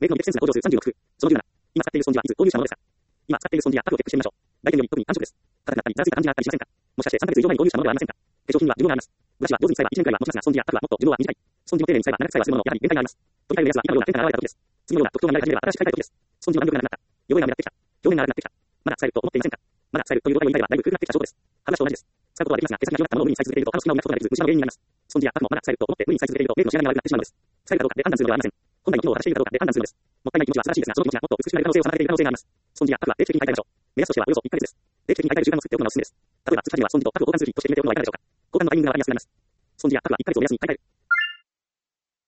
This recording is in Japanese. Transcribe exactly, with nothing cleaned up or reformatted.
メイクのディフェクセンスが向上数さんじゅうろく。そのじゅうなな。今使っているスポンジはいつ購入したものですか？今使っているスポンジやパフをチェックしてみましょう。来店より特に安直です。硬くなったり、ザラついた感じがあったりしませんか？もしかしてさんかげつ以上前に購入したものではありませんか？化粧品には寿命があります。ブラシは上手に使えばいちねんくらいは持ちますが、スポンジやパフはもっと寿命は短い。スポンジも丁寧に使えば長く使えばするものの、やはり限界があります。取り替えるやつは今のような変化が現れた時です。次のような特徴が見られ始めれば新しく買いたい時です。スポンジの弾力がなくなった。汚れが目立ってきた。表面が荒くなってきた。まだ使えると思っていませんか？まだ使えるということが言いたいはだいぶ古くなってきた証拠です。歯ブラシと同じです。使うことはできますが、毛先が広がったものを無理にサイズ続けると歯の隙間を磨くことができず、虫歯の原因になります。スポンジやパフもまだ使えると思って無理にサイズ続けるとメイクの仕上がりが悪くなってしまうのです。使えるかどうかで判断するのではありません。本来の機能を果たしているかどうかで判断するのです。もったいない気持ちは素晴らしいですが、その気持ちがもっと美しくなる可能性を妨げている可能性があります。スポンジやパフは定期的に買い替えましょう。目安としてはおよそいっかげつです。定期的に買い替える習慣を作っておくのがおすすめです。例えば、通販ではスポンジとパフを交換する日として決めておくのはいかがでしょうか。交換のタイミングがわかりやすくなります。スポンジやパフはいっかげつを目安に買い替える。